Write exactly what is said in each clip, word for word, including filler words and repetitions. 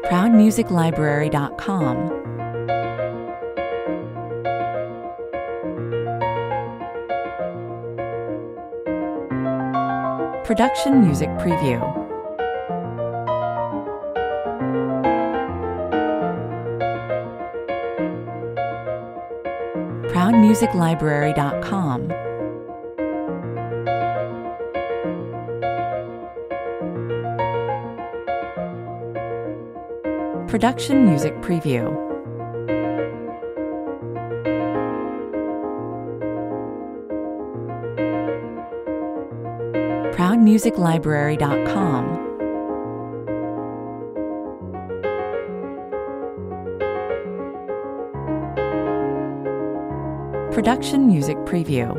proud music library dot com. Production Music Preview. proud music library dot com. Production Music Preview. proud music library dot com. Production Music Preview.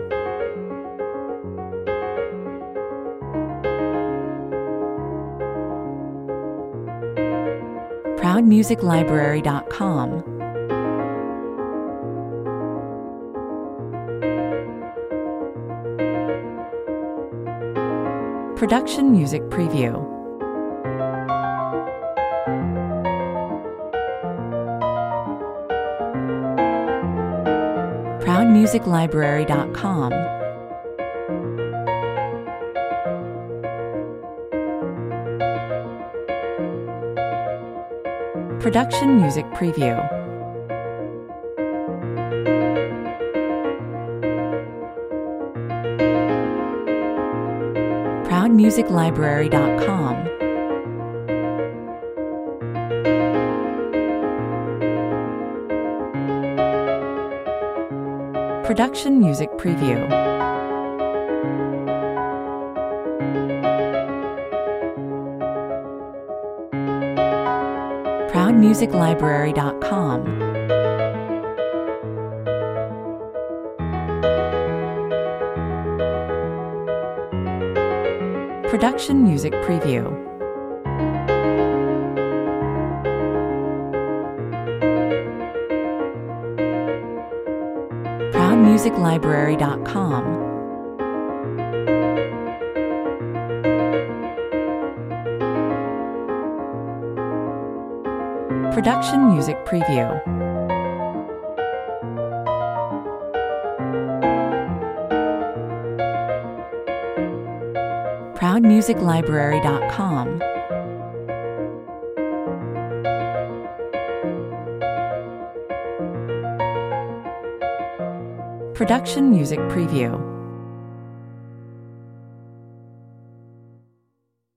proud music library dot com. Production Music Preview. proud music library dot com. Production Music Preview. proud music library dot com. Production Music Preview. proud music library dot com. Production Music Preview. proud music library dot com. Production Music Preview. proud music library dot com. Production Music Preview.